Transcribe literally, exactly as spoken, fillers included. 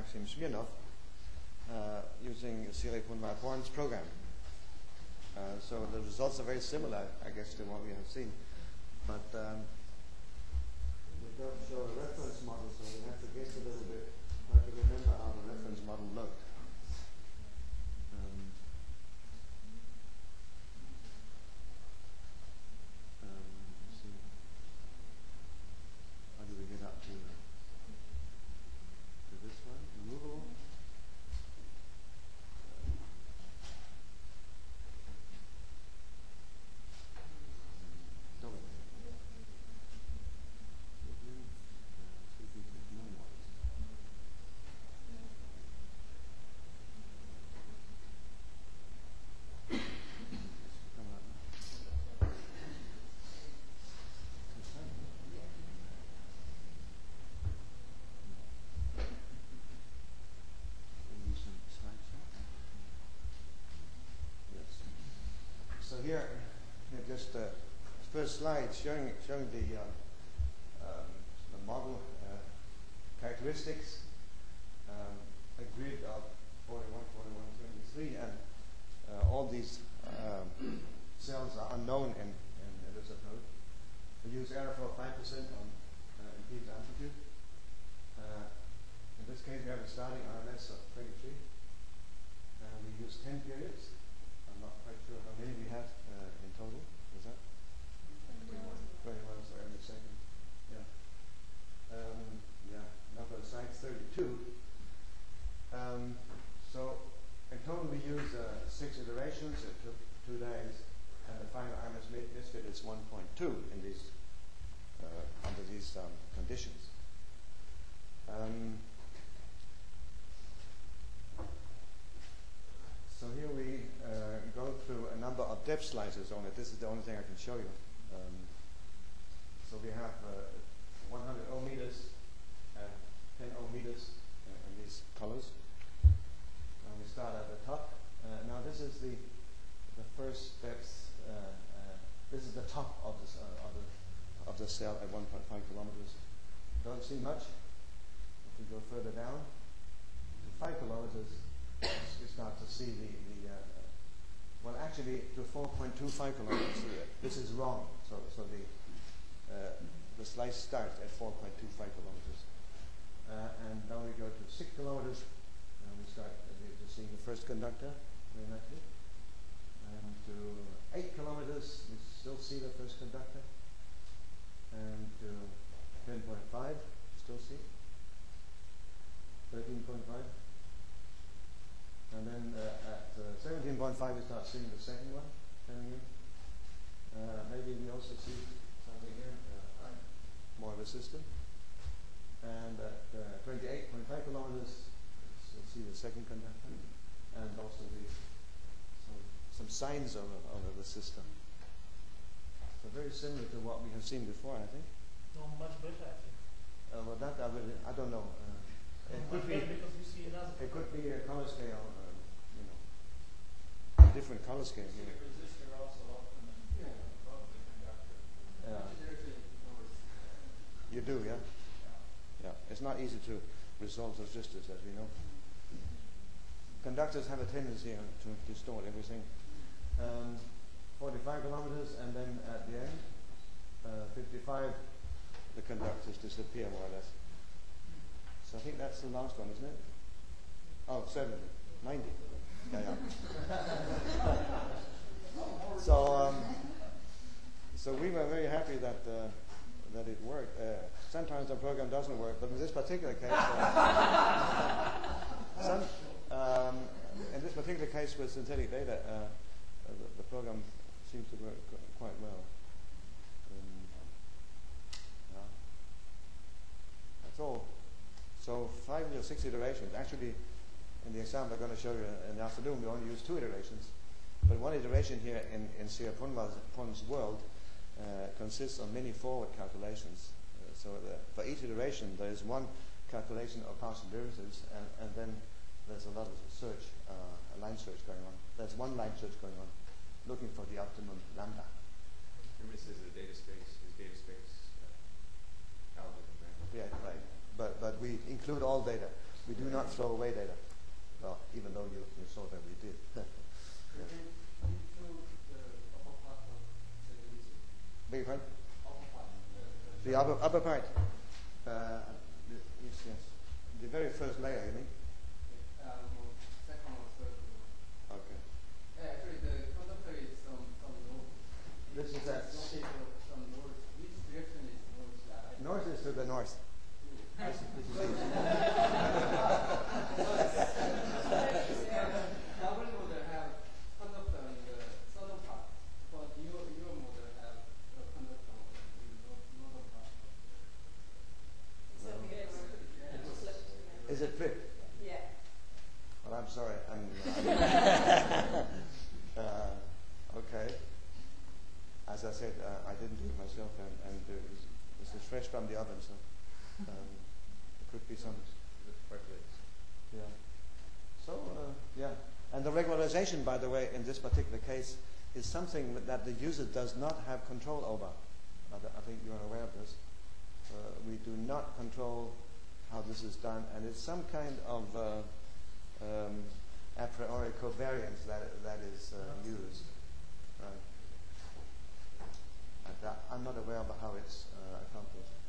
Maxim Smirnov, uh, using Siraj-Punwar-Born's program. Uh, so the results are very similar, I guess, to what we have seen. But um, we don't show a reference model, so we have to guess a little bit, try to remember how the reference model looked. Um, um, let's see. How do we get up to, to this one? Removable. So here, here just uh, first slide showing showing the uh, um, the model uh, characteristics, um, a grid of forty-one, forty-one, twenty-three, and uh, all these um, cells are unknown in, in this approach. We use error for five percent on uh, impedance amplitude. Uh, in this case, we have a starting R M S of twenty-three, and we use ten periods. I'm not quite sure how many we have uh, in total. Is that? twenty-one. twenty-one, sorry, in a second. Yeah. Um, yeah, number of sites, thirty-two. Um, so, in total we use uh, six iterations. It took two days. And the final R M S misfit is one point two in these, uh, under these um, conditions. Um, So here we uh, go through a number of depth slices on it. This is the only thing I can show you. Um, so we have uh, one hundred ohm meters and ten ohm meters uh, in these colors. And we start at the top. Uh, now this is the the first depth. Uh, uh, this is the top of this uh, of the of the cell at one point five kilometers. Don't see much. If we go further down to five kilometers. You start to see the, the uh, well, actually, to four point two five kilometers, uh, this is wrong. So, so the uh, the slice starts at four point two five kilometers, uh, and now we go to six kilometers, and we start uh, to see the first conductor very nicely, and to eight kilometers, we still see the first conductor, and to ten point five, still see, thirteen point five. And then uh, at uh, seventeen point five we start seeing the second one coming in. Uh, maybe we also see something here, uh, more of a system. And at uh, twenty-eight point five kilometers, you'll see the second conductor, and also the some, some signs of, of the system. So very similar to what we have seen before, I think. No, much better, I think. Uh, well, that I, really, I don't know. Uh, It no, could be. Because you see another. It could be a color scale, uh, you know, different color scale here. The resistor also often yeah. above the conductor. Yeah. You do, yeah? Yeah. Yeah. It's not easy to resolve resistors, as we know. Conductors have a tendency uh, to distort everything. Um, forty-five kilometers, and then at the end, uh, fifty-five, the conductors disappear more or less. So I think that's the last one, isn't it? Oh, seventy, ninety. Yeah, yeah. so, um, so we were very happy that uh, that it worked. Uh, sometimes the program doesn't work, but in this particular case, uh, some, um, in this particular case with synthetic data, uh, the, the program seems to work quite well. Um, yeah. That's all. So five or six iterations. Actually, in the example I'm going to show you in the afternoon, we only use two iterations. But one iteration here in, in Siraj-Punwar's world uh, consists of many forward calculations. Uh, so the, for each iteration, there is one calculation of partial derivatives, and, and then there's a lot of search, uh, a line search going on. There's one line search going on, looking for the optimum lambda. Premise is the data space, is data space uh, algorithm, right? Yeah, right. But, but we include all data. We do not throw away data. Well, even though you, you saw that we did. Can you show the upper part of the user? Beg your pardon? Upper part. uh, The upper, upper part. Uh, the, yes, yes. The very first layer, you mean? Um, second or third row. Okay. Yeah, actually, the conductor is some some node. This is that. It's located some node. Which direction is north? Uh, I- North is to the north. This, this is easy. Double model have conductor in the southern part, but your your model have a conductor in the nor- northern part. So we get Yeah. just left to the Is it flipped? Yeah. Well, I'm sorry. I'm, I'm uh, okay. As I said, uh, I didn't do it myself, and, and uh, it's- this is fresh from the oven, so um, it could be some. Yeah. So uh, yeah, and the regularization, by the way, in this particular case, is something that the user does not have control over. I, th- I think you are aware of this. Uh, we do not control how this is done, and it's some kind of uh, um, a priori covariance that that is uh, used. Right. And that, I'm not aware of how it's uh, accomplished.